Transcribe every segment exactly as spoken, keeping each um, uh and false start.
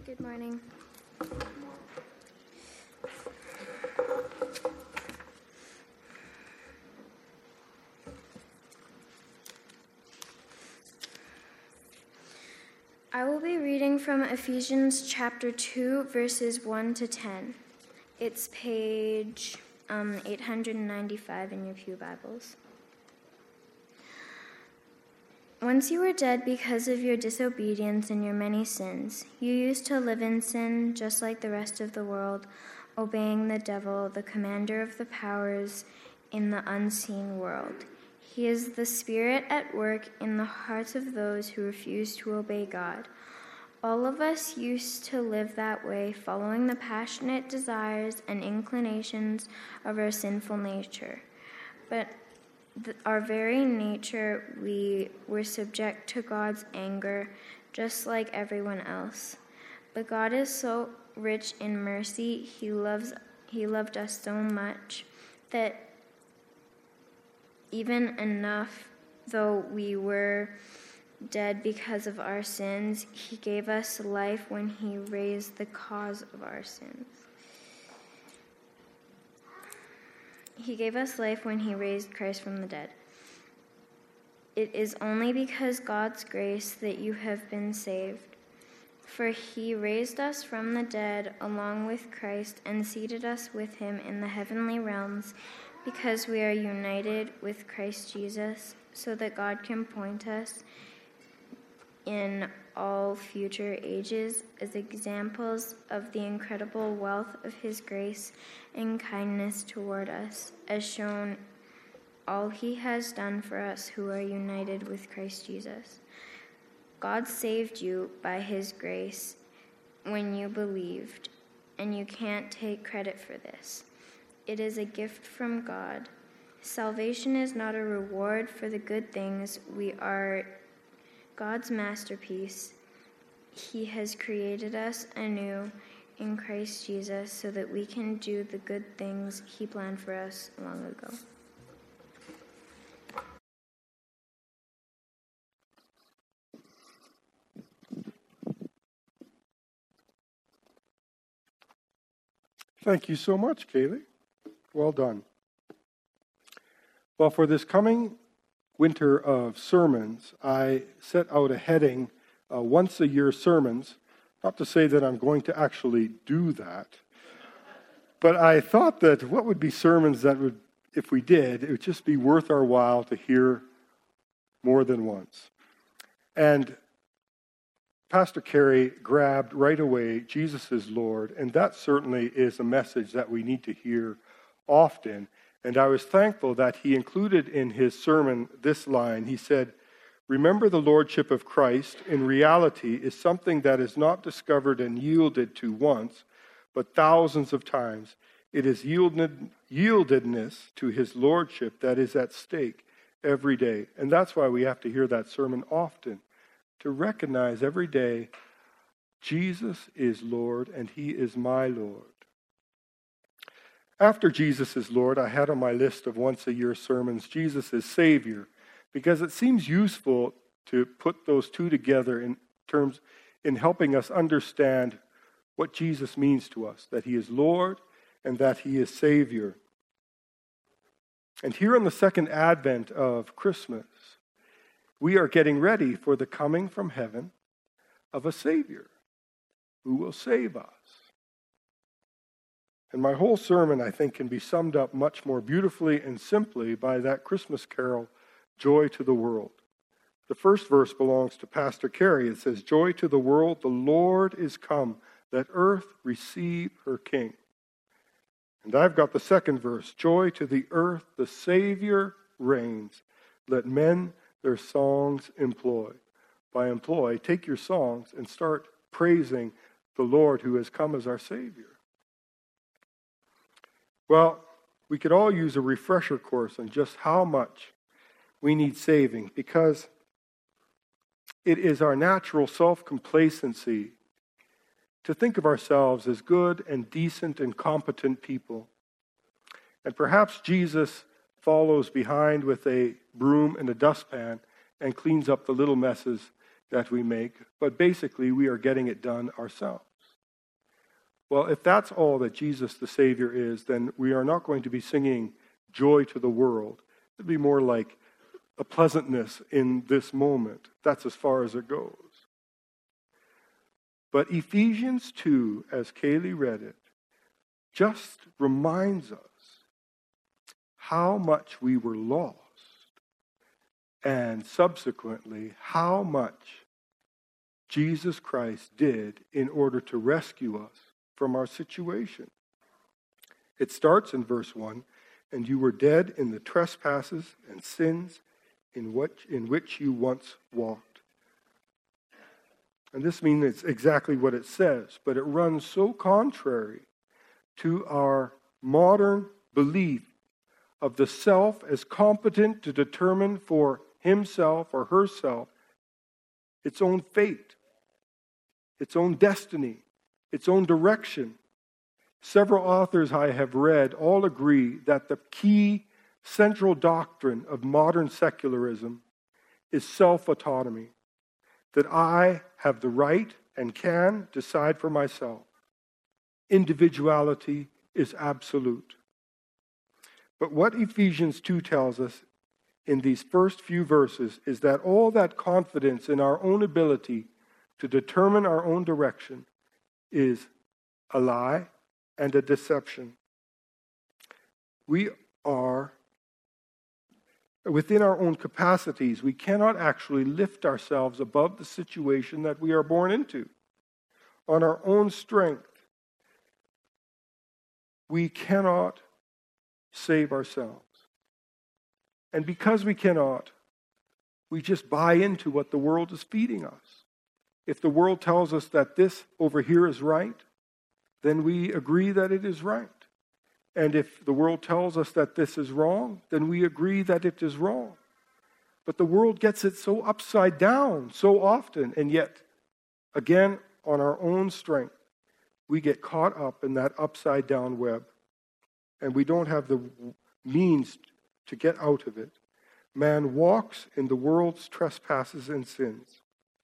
Good morning. I will be reading from Ephesians chapter two, verses one to ten. It's page um, eight hundred ninety-five in your Pew Bibles. Once you were dead because of your disobedience and your many sins, you used to live in sin just like the rest of the world, obeying the devil, the commander of the powers in the unseen world. He is the spirit at work in the hearts of those who refuse to obey God. All of us used to live that way, following the passionate desires and inclinations of our sinful nature. But th- our very nature, we were subject to God's anger, just like everyone else. But God is so rich in mercy, He loves He loved us so much that even enough, though we were dead because of our sins, He gave us life when He raised the cause of our sins. He gave us life when He raised Christ from the dead. It is only because God's grace that you have been saved. For He raised us from the dead along with Christ and seated us with Him in the heavenly realms, because we are united with Christ Jesus, so that God can point us in all future ages as examples of the incredible wealth of His grace and kindness toward us, as shown all He has done for us who are united with Christ Jesus. God saved you by His grace when you believed, and you can't take credit for this. It is a gift from God. Salvation is not a reward for the good things. We are God's masterpiece. He has created us anew in Christ Jesus so that we can do the good things He planned for us long ago. Thank you so much, Kaylee. Well done. Well, for this coming winter of sermons, I set out a heading, uh, once a year sermons. Not to say that I'm going to actually do that, but I thought that what would be sermons that would, if we did, it would just be worth our while to hear more than once. And Pastor Carey grabbed right away, Jesus is Lord, and that certainly is a message that we need to hear often. And I was thankful that he included in his sermon this line. He said, "Remember, the lordship of Christ in reality is something that is not discovered and yielded to once, but thousands of times. It is yielded, yieldedness to His lordship that is at stake every day." And that's why we have to hear that sermon often, to recognize every day, Jesus is Lord and He is my Lord. After Jesus is Lord, I had on my list of once-a-year sermons, Jesus is Savior, because it seems useful to put those two together in terms in helping us understand what Jesus means to us, that He is Lord and that He is Savior. And here on the second advent of Christmas, we are getting ready for the coming from heaven of a Savior who will save us. And my whole sermon, I think, can be summed up much more beautifully and simply by that Christmas carol, Joy to the World. The first verse belongs to Pastor Carey. It says, "Joy to the world, the Lord is come, let earth receive her King." And I've got the second verse, "Joy to the earth, the Savior reigns, let men their songs employ." By employ, take your songs and start praising the Lord who has come as our Savior. Well, we could all use a refresher course on just how much we need saving, because it is our natural self-complacency to think of ourselves as good and decent and competent people. And perhaps Jesus follows behind with a broom and a dustpan and cleans up the little messes that we make, but basically we are getting it done ourselves. Well, if that's all that Jesus the Savior is, then we are not going to be singing joy to the world. It'd be more like a pleasantness in this moment. That's as far as it goes. But Ephesians two, as Kaylee read it, just reminds us how much we were lost, and subsequently how much Jesus Christ did in order to rescue us from our situation. It starts in verse one, and you were dead in the trespasses and sins in which, in which you once walked. And this means it's exactly what it says, but it runs so contrary to our modern belief of the self as competent to determine for himself or herself its own fate, its own destiny, its own direction. Several authors I have read all agree that the key central doctrine of modern secularism is self-autonomy, that I have the right and can decide for myself. Individuality is absolute. But what Ephesians two tells us in these first few verses is that all that confidence in our own ability to determine our own direction is a lie and a deception. We are, within our own capacities, we cannot actually lift ourselves above the situation that we are born into. On our own strength, we cannot save ourselves. And because we cannot, we just buy into what the world is feeding us. If the world tells us that this over here is right, then we agree that it is right. And if the world tells us that this is wrong, then we agree that it is wrong. But the world gets it so upside down so often, and yet, again, on our own strength, we get caught up in that upside down web. And we don't have the means to get out of it. Man walks in the world's trespasses and sins.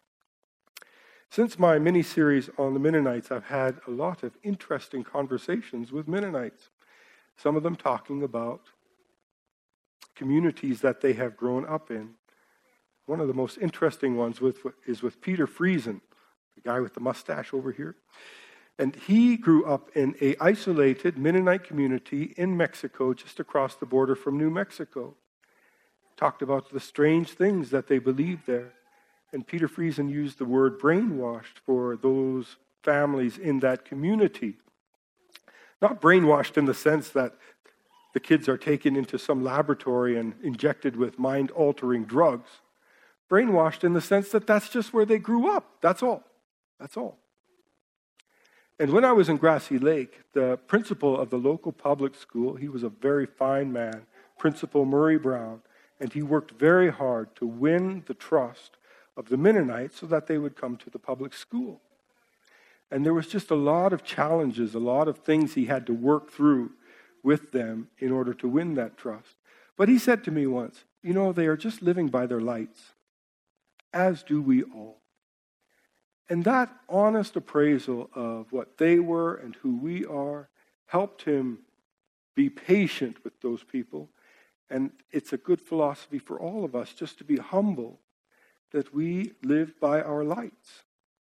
Since my mini-series on the Mennonites, I've had a lot of interesting conversations with Mennonites. Some of them talking about communities that they have grown up in. One of the most interesting ones with, is with Peter Friesen, the guy with the mustache over here. And he grew up in an isolated Mennonite community in Mexico, just across the border from New Mexico. Talked about the strange things that they believed there. And Peter Friesen used the word brainwashed for those families in that community. Not brainwashed in the sense that the kids are taken into some laboratory and injected with mind-altering drugs. Brainwashed in the sense that that's just where they grew up. That's all. That's all. And when I was in Grassy Lake, the principal of the local public school, he was a very fine man, Principal Murray Brown, and he worked very hard to win the trust of the Mennonites so that they would come to the public school. And there was just a lot of challenges, a lot of things he had to work through with them in order to win that trust. But he said to me once, you know, they are just living by their lights, as do we all. And that honest appraisal of what they were and who we are helped him be patient with those people. And it's a good philosophy for all of us just to be humble that we live by our lights.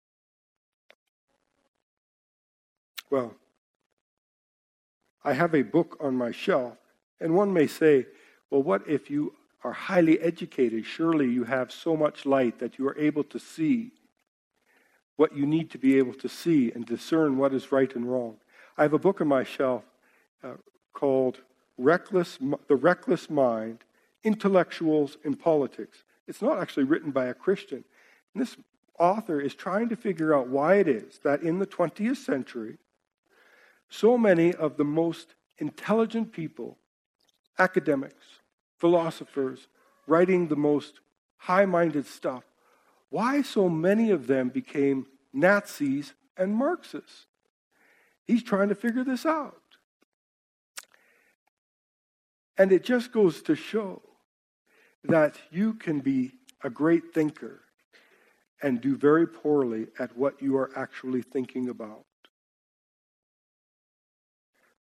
Well, I have a book on my shelf, and one may say, well, what if you are highly educated? Surely you have so much light that you are able to see what you need to be able to see and discern what is right and wrong. I have a book on my shelf uh, called Reckless, The Reckless Mind, Intellectuals in Politics. It's not actually written by a Christian. And this author is trying to figure out why it is that in the twentieth century, so many of the most intelligent people, academics, philosophers, writing the most high-minded stuff, why so many of them became Nazis and Marxists. He's trying to figure this out. And it just goes to show that you can be a great thinker and do very poorly at what you are actually thinking about.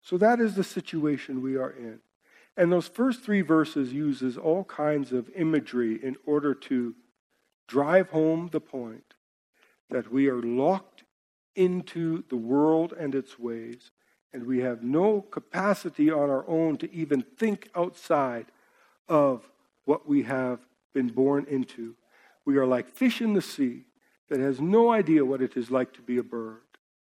So that is the situation we are in. And those first three verses uses all kinds of imagery in order to drive home the point that we are locked into the world and its ways, and we have no capacity on our own to even think outside of what we have been born into. We are like fish in the sea that has no idea what it is like to be a bird.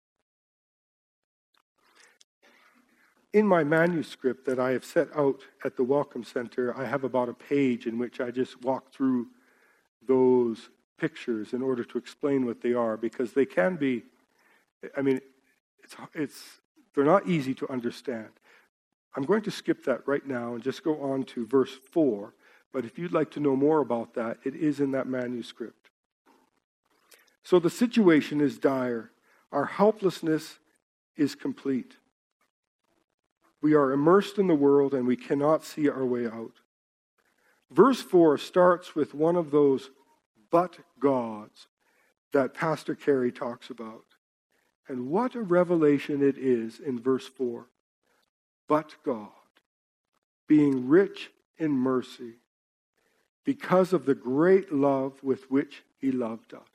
In my manuscript that I have set out at the Welcome Center, I have about a page in which I just walk through those pictures in order to explain what they are, because they can be, I mean, it's, it's they're not easy to understand. I'm going to skip that right now and just go on to verse four, but if you'd like to know more about that, it is in that manuscript. So the situation is dire. Our helplessness is complete. We are immersed in the world and we cannot see our way out. Verse four starts with one of those but gods that Pastor Carey talks about. And what a revelation it is in verse four. But God, being rich in mercy, because of the great love with which he loved us.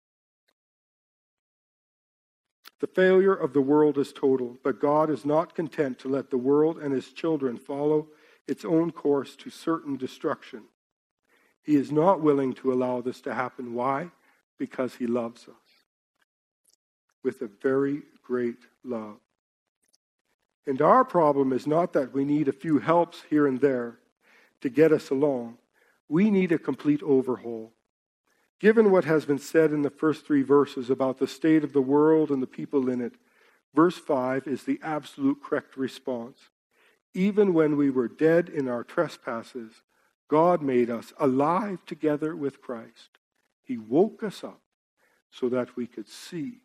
The failure of the world is total, but God is not content to let the world and his children follow its own course to certain destruction. He is not willing to allow this to happen. Why? Because he loves us with a very great love. And our problem is not that we need a few helps here and there to get us along. We need a complete overhaul. Given what has been said in the first three verses about the state of the world and the people in it, verse five is the absolute correct response. Even when we were dead in our trespasses, God made us alive together with Christ. He woke us up so that we could see.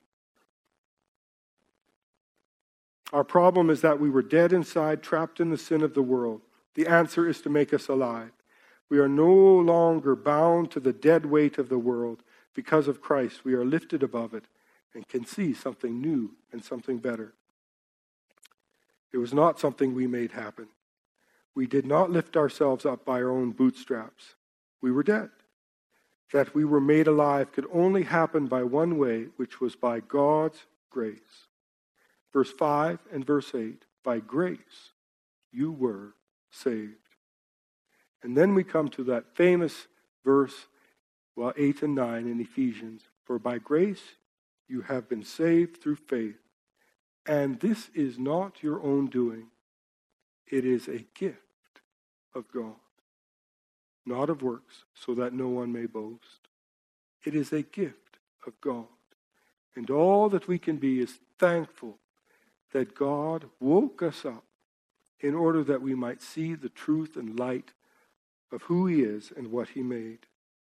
Our problem is that we were dead inside, trapped in the sin of the world. The answer is to make us alive. We are no longer bound to the dead weight of the world. Because of Christ, we are lifted above it and can see something new and something better. It was not something we made happen. We did not lift ourselves up by our own bootstraps. We were dead. That we were made alive could only happen by one way, which was by God's grace. Verse five and verse eight, by grace you were saved. And then we come to that famous verse, well, eight and nine in Ephesians. For by grace you have been saved through faith. And this is not your own doing. It is a gift of God, not of works, so that no one may boast. It is a gift of God. And all that we can be is thankful that God woke us up in order that we might see the truth and light of who he is and what he made.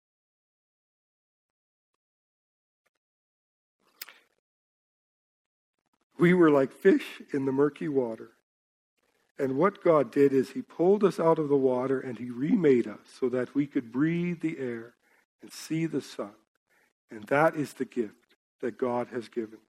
We were like fish in the murky water. And what God did is he pulled us out of the water and he remade us so that we could breathe the air and see the sun. And that is the gift that God has given.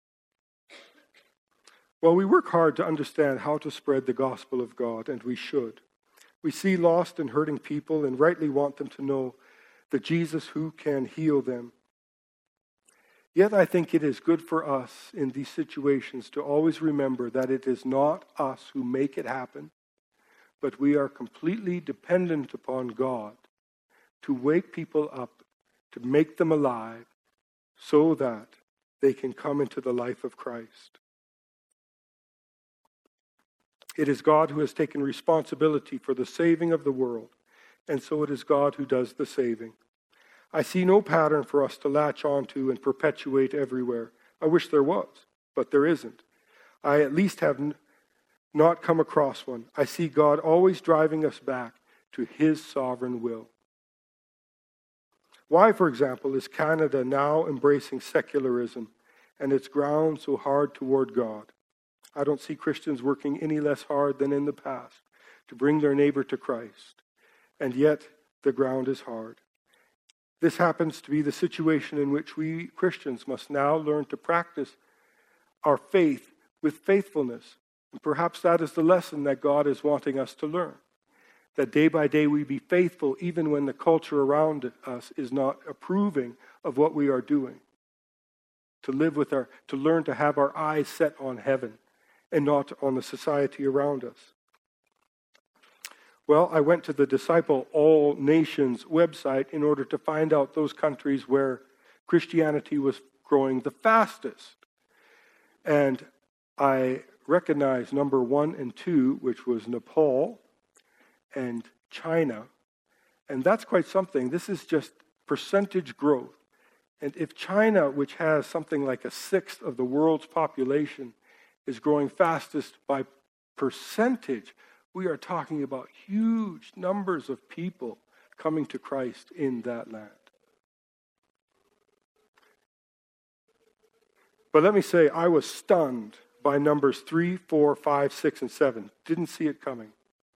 Well, we work hard to understand how to spread the gospel of God, and we should. We see lost and hurting people and rightly want them to know the Jesus who can heal them. Yet I think it is good for us in these situations to always remember that it is not us who make it happen, but we are completely dependent upon God to wake people up, to make them alive, so that they can come into the life of Christ. It is God who has taken responsibility for the saving of the world, and so it is God who does the saving. I see no pattern for us to latch onto and perpetuate everywhere. I wish there was, but there isn't. I at least have n- not come across one. I see God always driving us back to his sovereign will. Why, for example, is Canada now embracing secularism and its ground so hard toward God? I don't see Christians working any less hard than in the past to bring their neighbor to Christ. And yet, the ground is hard. This happens to be the situation in which we Christians must now learn to practice our faith with faithfulness, And perhaps that is the lesson that God is wanting us to learn. That day by day we be faithful even when the culture around us is not approving of what we are doing. To live with our, to learn to have our eyes set on heaven and not on the society around us. Well, I went to the Disciple All Nations website in order to find out those countries where Christianity was growing the fastest. And I recognized number one and two, which was Nepal and China. And that's quite something. This is just percentage growth. And if China, which has something like a sixth of the world's population, is growing fastest by percentage, we are talking about huge numbers of people coming to Christ in that land. But let me say, I was stunned by numbers three, four, five, six, and seven. Didn't see it coming.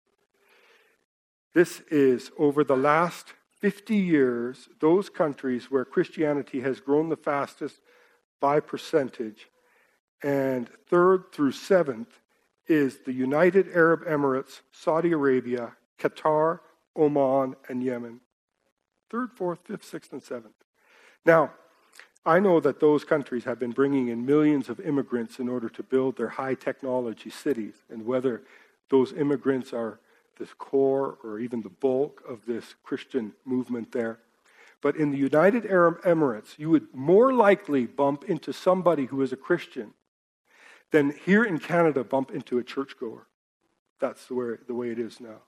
This is over the last fifty years, those countries where Christianity has grown the fastest by percentage. And third through seventh is the United Arab Emirates, Saudi Arabia, Qatar, Oman, and Yemen. Third, fourth, fifth, sixth, and seventh. Now, I know that those countries have been bringing in millions of immigrants in order to build their high technology cities, and whether those immigrants are the core or even the bulk of this Christian movement there. But in the United Arab Emirates, you would more likely bump into somebody who is a Christian than here in Canada bump into a churchgoer. That's the way, the way it is now.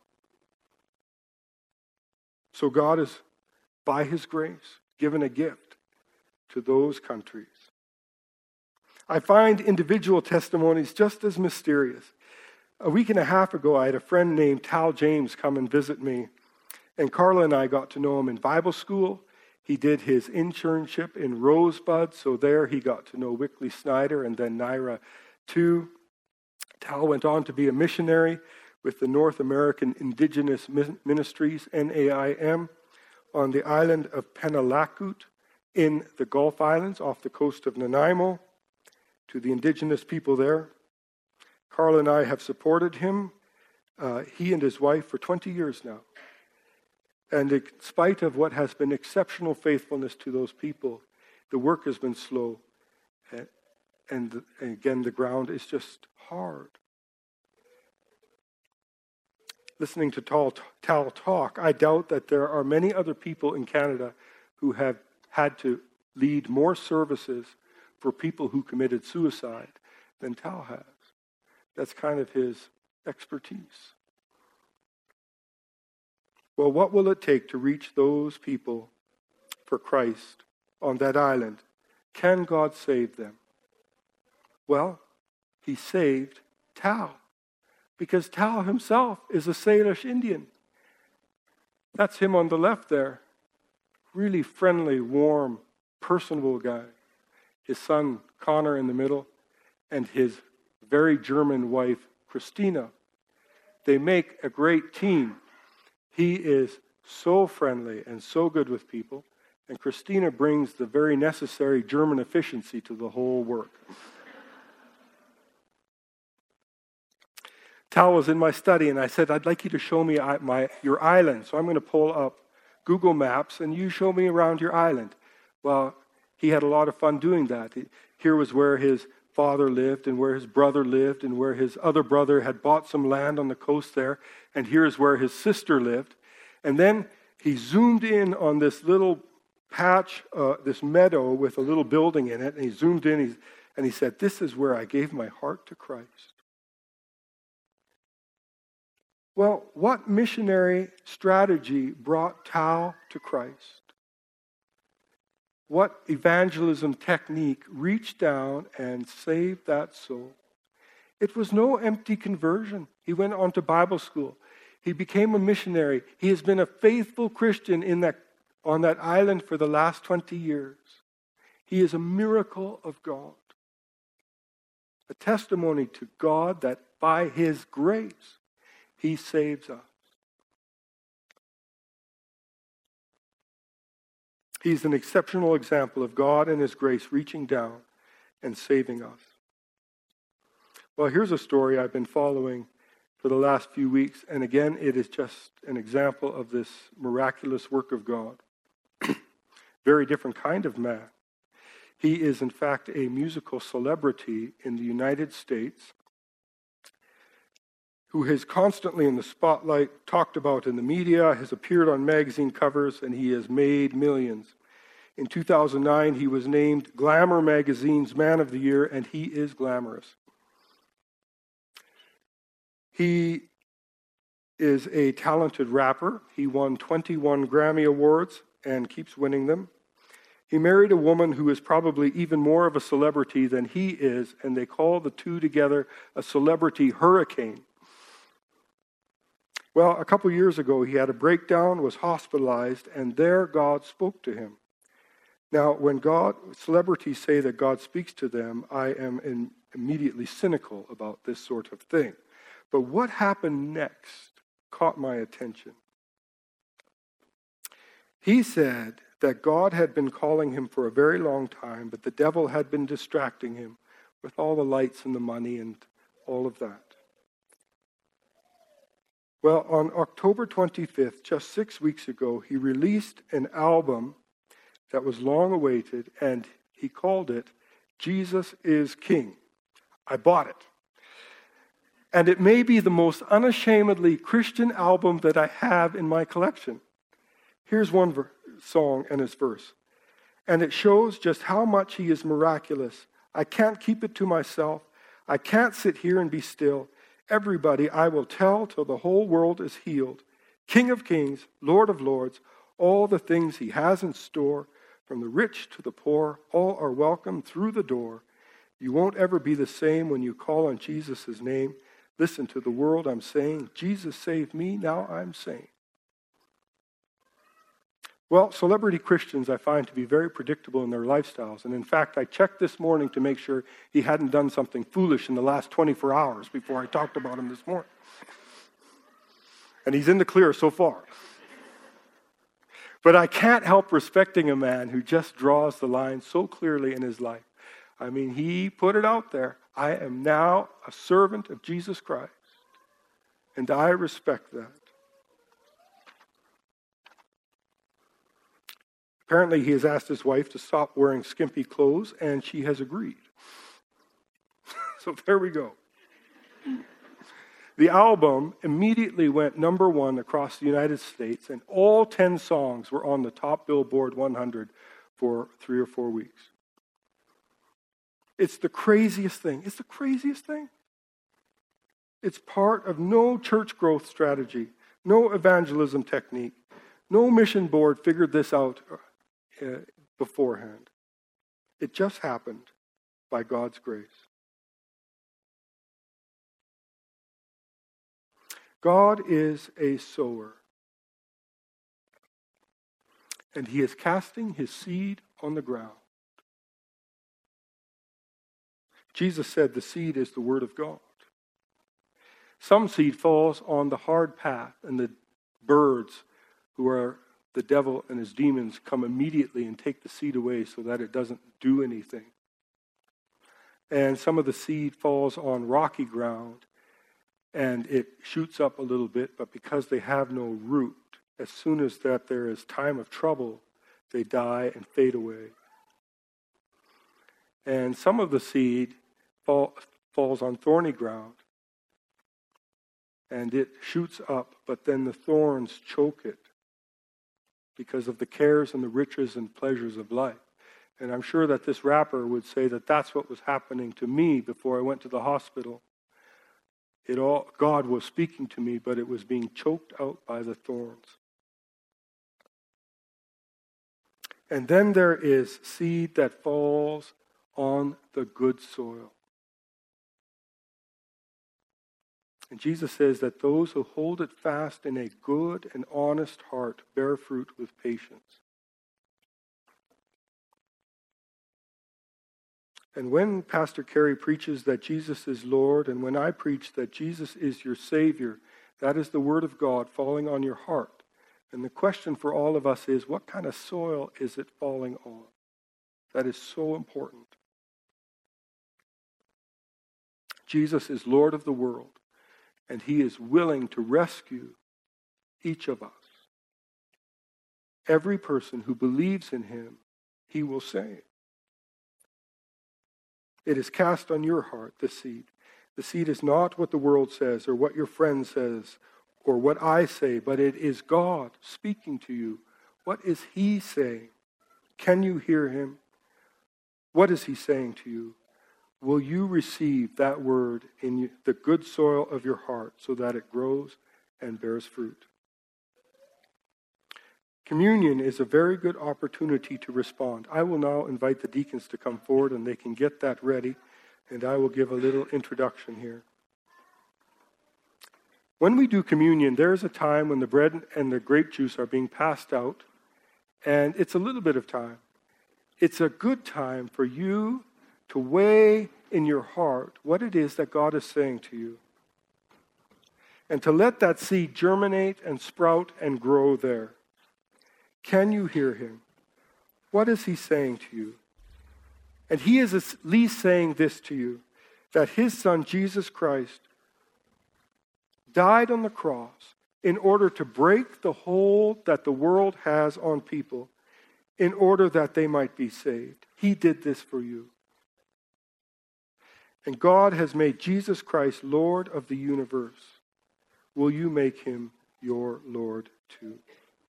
So God has, by His grace, given a gift to those countries. I find individual testimonies just as mysterious. A week and a half ago, I had a friend named Tal James come and visit me. And Carla and I got to know him in Bible school. He did his internship in Rosebud, so there he got to know Wickley Snyder and then Naira too. Tal went on to be a missionary with the North American Indigenous Ministries, N A I M, on the island of Penalacoot in the Gulf Islands off the coast of Nanaimo, to the indigenous people there. Carl and I have supported him, uh, he and his wife, for twenty years now. And in spite of what has been exceptional faithfulness to those people, the work has been slow. And, and, and again, the ground is just hard. Listening to Tal, Tal talk, I doubt that there are many other people in Canada who have had to lead more services for people who committed suicide than Tal has. That's kind of his expertise. Well, what will it take to reach those people for Christ on that island? Can God save them? Well, He saved Tal, because Tal himself is a Salish Indian. That's him on the left there. Really friendly, warm, personable guy. His son, Connor, in the middle, and his very German wife, Christina. They make a great team. He is so friendly and so good with people, and Christina brings the very necessary German efficiency to the whole work. Tal was in my study, and I said, I'd like you to show me my your island. So I'm going to pull up Google Maps, and you show me around your island. Well, he had a lot of fun doing that. Here was where his father lived, and where his brother lived, and where his other brother had bought some land on the coast there, and here's where his sister lived. And then he zoomed in on this little patch, uh, this meadow with a little building in it, and he zoomed in, he's, and he said, this is where I gave my heart to Christ. Well, what missionary strategy brought Tal to Christ? What evangelism technique reached down and saved that soul? It was no empty conversion. He went on to Bible school. He became a missionary. He has been a faithful Christian in that, on that island for the last twenty years. He is a miracle of God. A testimony to God that by His grace, He saves us. He's an exceptional example of God and His grace reaching down and saving us. Well, here's a story I've been following for the last few weeks, and again, it is just an example of this miraculous work of God. Very different kind of man. He is, in fact, a musical celebrity in the United States who is constantly in the spotlight, talked about in the media, has appeared on magazine covers, and he has made millions. In two thousand nine, he was named Glamour magazine's Man of the Year, and he is glamorous. He is a talented rapper. He won twenty-one Grammy Awards and keeps winning them. He married a woman who is probably even more of a celebrity than he is, and they call the two together a celebrity hurricane. Well, a couple years ago, he had a breakdown, was hospitalized, and there God spoke to him. Now, when God, celebrities say that God speaks to them, I am in, immediately cynical about this sort of thing. But what happened next caught my attention. He said that God had been calling him for a very long time, but the devil had been distracting him with all the lights and the money and all of that. Well, on October twenty-fifth, just six weeks ago, he released an album that was long awaited, and he called it Jesus is King. I bought it. And it may be the most unashamedly Christian album that I have in my collection. Here's one ver- song and its verse. And it shows just how much he is miraculous. I can't keep it to myself. I can't sit here and be still. Everybody I will tell till the whole world is healed. King of kings, Lord of lords, all the things he has in store, from the rich to the poor, all are welcome through the door. You won't ever be the same when you call on Jesus' name. Listen to the world I'm saying, Jesus saved me, now I'm sane. Well, celebrity Christians I find to be very predictable in their lifestyles. And in fact, I checked this morning to make sure he hadn't done something foolish in the last twenty-four hours before I talked about him this morning. And he's in the clear so far. But I can't help respecting a man who just draws the line so clearly in his life. I mean, he put it out there. I am now a servant of Jesus Christ. And I respect that. Apparently, he has asked his wife to stop wearing skimpy clothes, and she has agreed. So there we go. The album immediately went number one across the United States, and all ten songs were on the top Billboard one hundred for three or four weeks. It's the craziest thing. It's the craziest thing. It's part of no church growth strategy, no evangelism technique. No mission board figured this out uh, beforehand. It just happened by God's grace. God is a sower, and he is casting his seed on the ground. Jesus said the seed is the word of God. Some seed falls on the hard path, and the birds, who are the devil and his demons, come immediately and take the seed away so that it doesn't do anything. And some of the seed falls on rocky ground, and it shoots up a little bit, but because they have no root, as soon as that there is time of trouble, they die and fade away. And some of the seed fall, falls on thorny ground, and it shoots up, but then the thorns choke it because of the cares and the riches and pleasures of life. And I'm sure that this rapper would say that that's what was happening to me before I went to the hospital. It all, God was speaking to me, but it was being choked out by the thorns. And then there is seed that falls on the good soil. And Jesus says that those who hold it fast in a good and honest heart bear fruit with patience. And when Pastor Kerry preaches that Jesus is Lord, and when I preach that Jesus is your Savior, that is the Word of God falling on your heart. And the question for all of us is, what kind of soil is it falling on? That is so important. Jesus is Lord of the world, and he is willing to rescue each of us. Every person who believes in him, he will save. It is cast on your heart, the seed. The seed is not what the world says or what your friend says or what I say, but it is God speaking to you. What is he saying? Can you hear him? What is he saying to you? Will you receive that word in the good soil of your heart so that it grows and bears fruit? Communion is a very good opportunity to respond. I will now invite the deacons to come forward and they can get that ready, and I will give a little introduction here. When we do communion, there is a time when the bread and the grape juice are being passed out, and it's a little bit of time. It's a good time for you to weigh in your heart what it is that God is saying to you, and to let that seed germinate and sprout and grow there. Can you hear him? What is he saying to you? And he is at least saying this to you, that his son, Jesus Christ, died on the cross in order to break the hold that the world has on people, in order that they might be saved. He did this for you. And God has made Jesus Christ Lord of the universe. Will you make him your Lord too?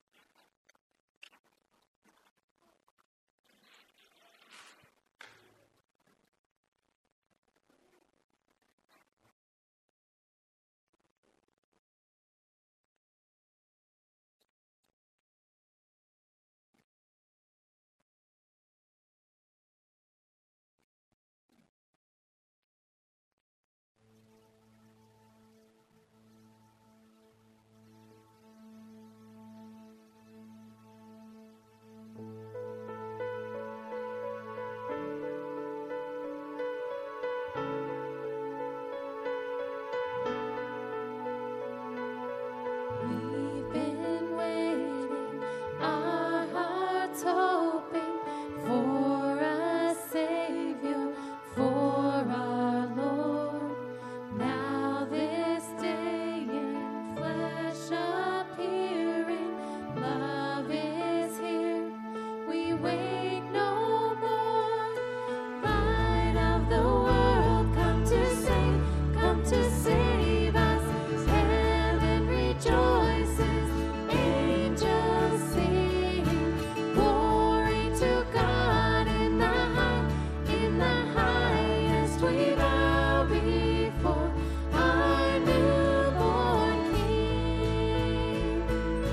We've been waiting, our hearts hoping for a Savior, for our Lord. Now this day in flesh appearing, love is here. We wait no more. Light of the world, come to save, come to save us. Heaven rejoices, angels sing, glory to God in the high, in the highest we bow before our newborn King.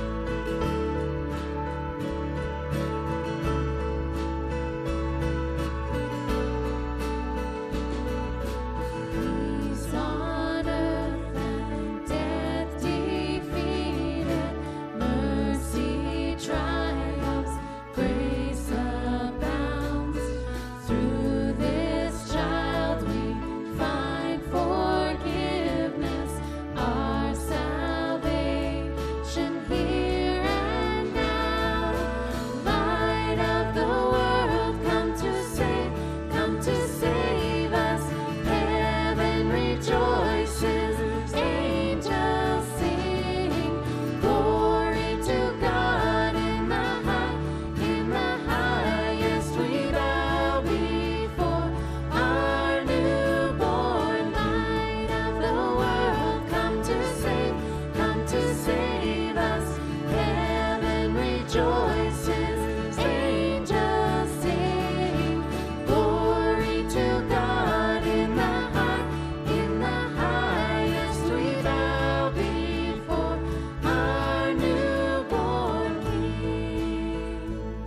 Peace on earth and death defeated, mercy triumphs, grace abounds. Through this child we find forgiveness, our salvation here and now. Light of the world, come to save, come to save us. Heaven rejoices, angels sing, glory to God in the high, in the highest we bow before our newborn. Light of the world, come to save, come to save us. Heaven rejoices, angels sing, glory to God in the high, in the highest we bow before our newborn King.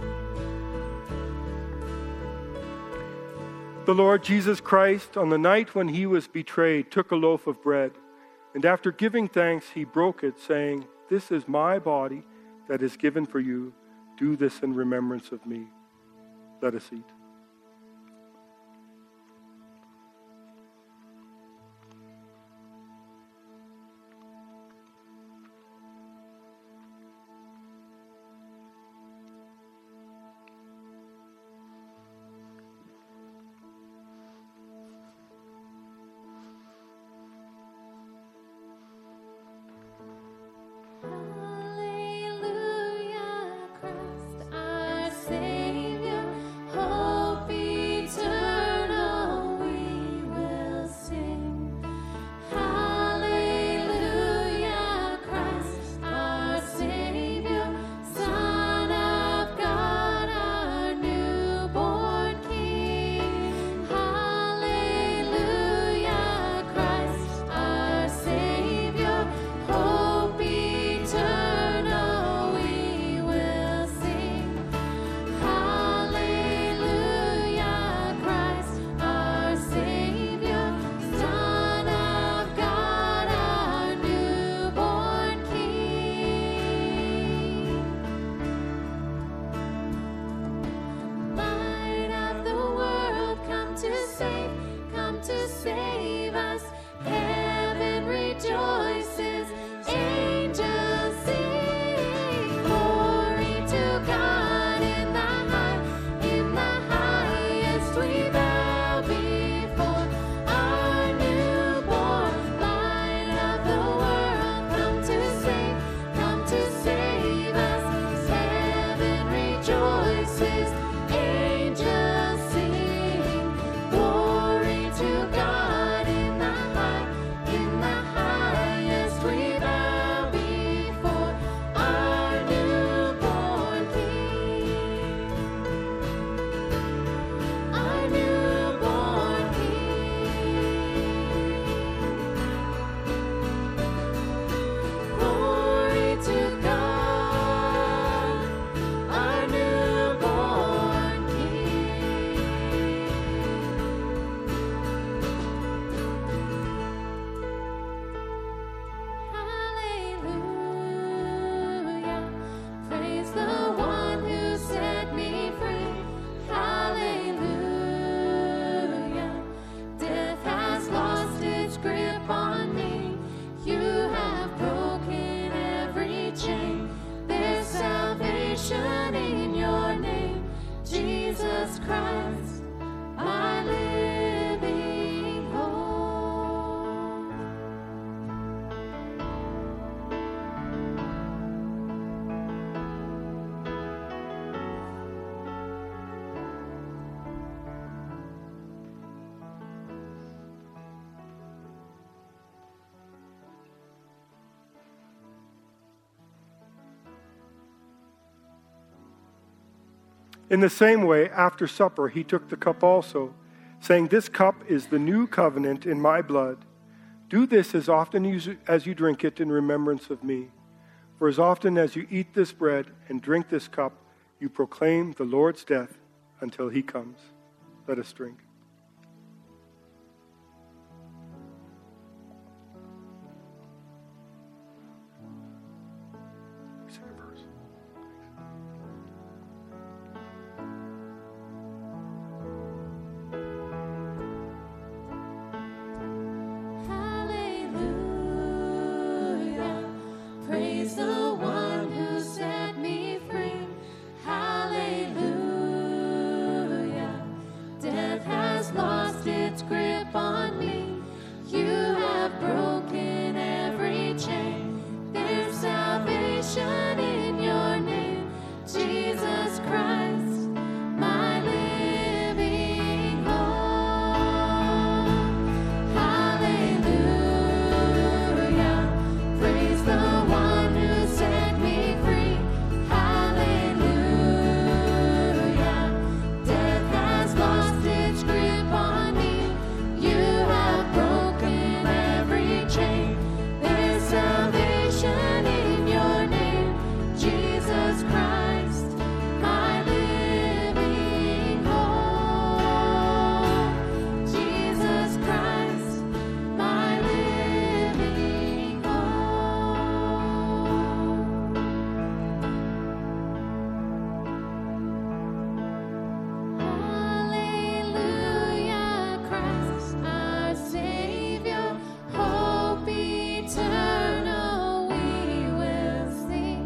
The Lord Jesus Christ, on the night when he was betrayed, took a loaf of bread, and after giving thanks, he broke it, saying, "This is my body that is given for you. Do this in remembrance of me." Let us eat. In the same way, after supper, he took the cup also, saying, "This cup is the new covenant in my blood. Do this as often as you drink it in remembrance of me. For as often as you eat this bread and drink this cup, you proclaim the Lord's death until he comes." Let us drink. Sing a verse. Hallelujah, praise the one who set me free. Hallelujah, death has lost its grip on me. You have broken every chain. There's salvation in your name, Jesus Christ, my living hope. Hallelujah, praise the one who set me free. Hallelujah, death has lost its grip on me. You have broken every chain. There's salvation in your name, Jesus Christ, my living hope. Jesus Christ, my living hope. Hallelujah, Christ, our Savior, hope eternal we will sing.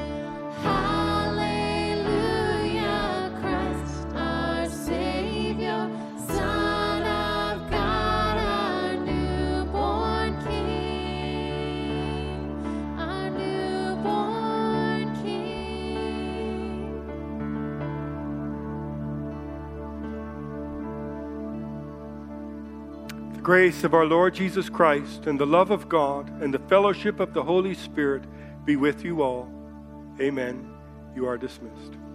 Hallelujah, Christ, our Savior, Son of God, our newborn King, our newborn King. The grace of our Lord Jesus Christ and the love of God and the fellowship of the Holy Spirit be with you all. Amen. You are dismissed.